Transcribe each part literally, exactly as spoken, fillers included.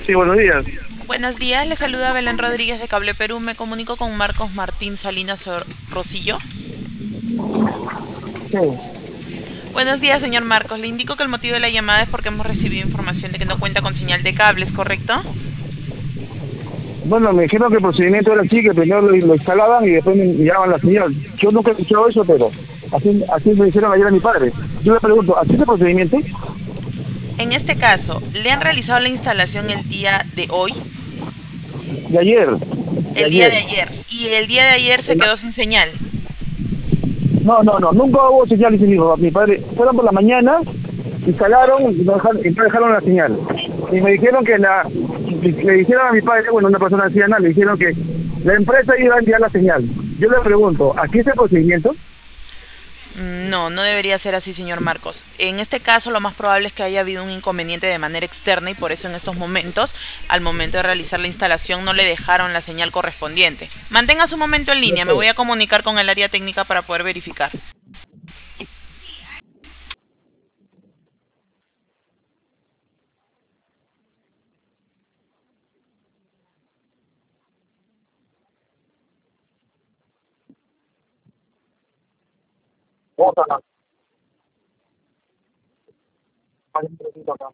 Sí, buenos días. Buenos días, le saluda Belén Rodríguez de Cable Perú. Me comunico con Marcos Martín Salinas Or- Rosillo. Sí. Buenos días, señor Marcos. Le indico que el motivo de la llamada es porque hemos recibido información de que no cuenta con señal de cables, ¿correcto? Bueno, me dijeron que el procedimiento era así, que primero lo, lo instalaban y después me enviaban la señal. Yo nunca he escuchado eso, pero así, así me dijeron ayer a mi padre. Yo le pregunto, ¿así es el procedimiento? En este caso, ¿le han realizado la instalación el día de hoy? De ayer, de El día de ayer. ayer. Y el día de ayer se quedó sin señal. No, no, no, nunca hubo señal y se dijo, mi padre, fueron por la mañana, instalaron y no dejaron, y no dejaron la señal. Y me dijeron que la, le dijeron a mi padre, bueno, una persona anciana, le dijeron que la empresa iba a enviar la señal. Yo le pregunto, ¿aquí es el procedimiento? No, no debería ser así, señor Marcos. En este caso, lo más probable es que haya habido un inconveniente de manera externa y por eso en estos momentos, al momento de realizar la instalación, no le dejaron la señal correspondiente. Mantenga su momento en No línea, me sé. voy a comunicar con el área técnica para poder verificar. Bótala. Hay un trocito acá.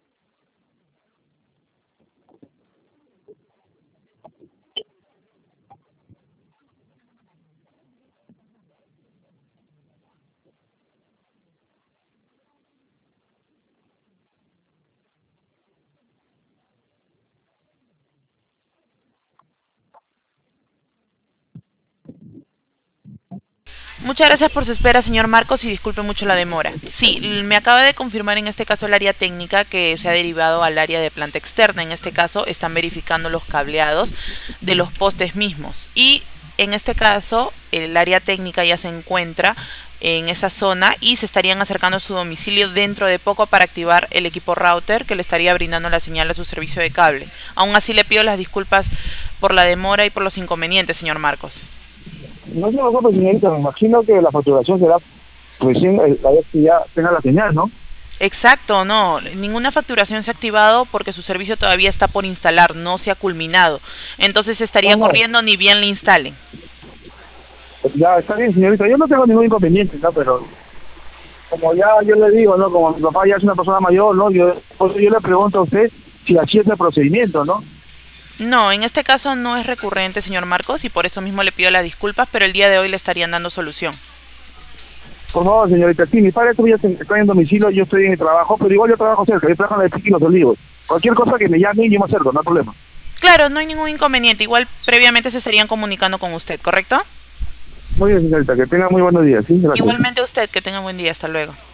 Muchas gracias por su espera, señor Marcos, y disculpe mucho la demora. Sí, me acaba de confirmar en este caso el área técnica que se ha derivado al área de planta externa. En este caso están verificando los cableados de los postes mismos. Y en este caso el área técnica ya se encuentra en esa zona y se estarían acercando a su domicilio dentro de poco para activar el equipo router que le estaría brindando la señal a su servicio de cable. Aún así le pido las disculpas por la demora y por los inconvenientes, señor Marcos. No se preocupe, señorita, me imagino que la facturación será recién eh, la vez que ya tenga la señal, ¿no? Exacto, no, ninguna facturación se ha activado porque su servicio todavía está por instalar, no se ha culminado. Entonces No, estaría no, corriendo ni bien le instalen. ya está bien, señorita, yo no tengo ningún inconveniente, ¿no? Pero como ya yo le digo, ¿no? Como mi papá ya es una persona mayor, ¿no? Yo, por eso yo le pregunto a usted si así es el procedimiento, ¿no? No, en este caso no es recurrente, señor Marcos, y por eso mismo le pido las disculpas, pero el día de hoy le estarían dando solución. Por favor, señorita, sí, mi padre todavía está en domicilio, yo estoy en el trabajo, pero igual yo trabajo cerca, yo trabajo en la de Piqui y Los Olivos. Cualquier cosa que me llame, yo me acerco, no hay problema. Claro, no hay ningún inconveniente, igual previamente se estarían comunicando con usted, ¿correcto? Muy bien, señorita, que tenga muy buenos días, ¿sí? Gracias. Igualmente usted, que tenga buen día, hasta luego.